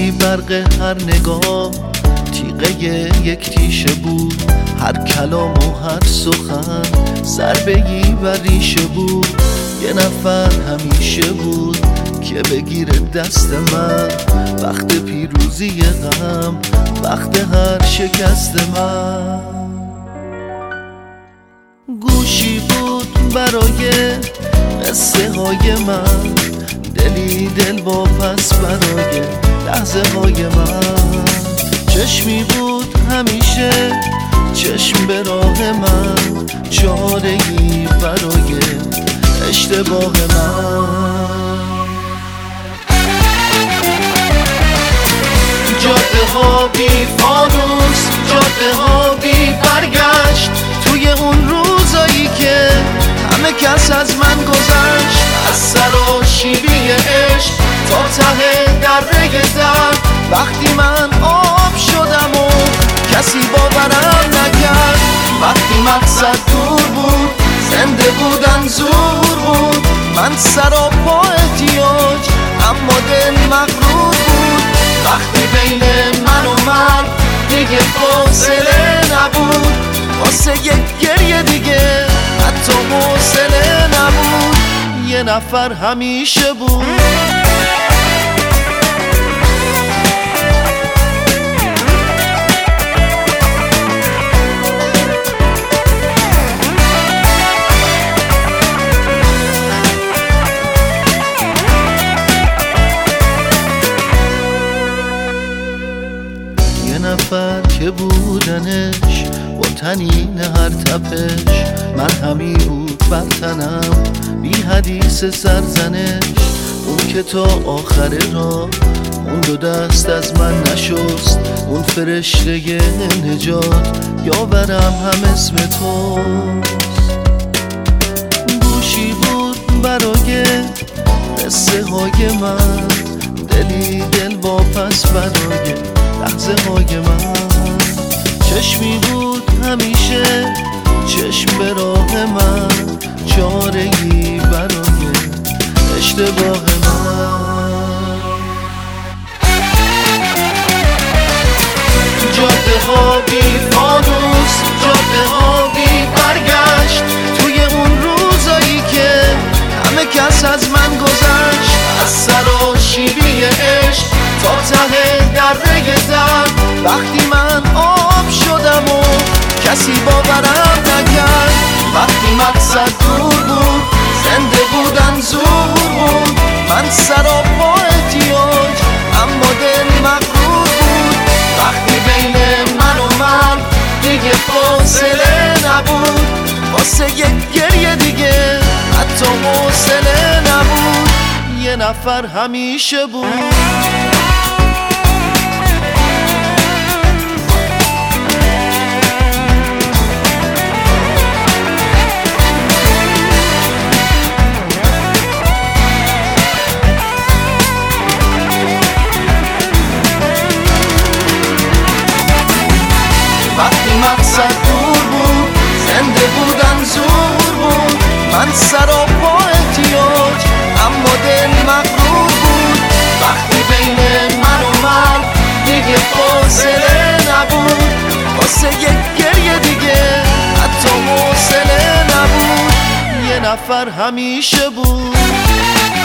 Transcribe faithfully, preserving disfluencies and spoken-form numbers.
بودی برق هر نگاه، تیغه یک تیشه بود هر کلام و هر سخن، ضربه‌ای و ریشه بود. یه نفر همیشه بود که بگیره دست من، وقت پیروزی غم، وقت هر شکست من. گوشی بود برای قصه های من، دلی دل واپس برای لحظه های من. چشمی بود همیشه چشم به راه من، چاره‌ای برای اشتباه من. جاده ها بی فانوس، جاده ها بی برگشت، توی اون روزایی که همه کس از من گذشت. از سراشیبی عشق تا ته دره درد، وقتی من آب شدم و کسی باورم نکرد. وقتی مقصد دور بود، زنده بودن زور بود، من سراپا احتیاج اما دل مغرور بود. وقتی بین من و من دیگه فاصله نبود، واسه یک گریه دیگه حتی حوصله نبود. یه نفر همیشه بود. نفر که بودنش با تنین هر تپش، مرهمی بود بر تنم بی حدیث سرزنش. اون که تا آخر راه اون دو دست از من نشست، اون فرشته نجات یاورم هم اسم توست. گوشی بود برای قصه های من، دلی دل واپس برای لحظه های من. چشمی بود همیشه چشم به راه من، چاره‌ای برای اشتباه من. جاده ها بی فانوس، جاده ها بی برگشت، توی اون روزایی که همه کس از من گذشت. از سراشیبی عشق تا ته دره درد، وقتی من آب شدم و کسی باورم نکرد. وقتی مقصد دور بود، زنده بودن زور بود، من سراپا احتیاج اما دل مغرور بود. وقتی بین من و من دیگه فاصله نبود، واسه یک گریه دیگه حتی حوصله نبود. یه نفر همیشه بود. وقتی مقصد دور بود، زنده بودن زور بود، من سراپا احتیاج اما دل مغرور بود. وقتی بین من و من دیگه فاصله نبود، واسه یک گریه دیگه حتی حوصله نبود. یه نفر همیشه بود.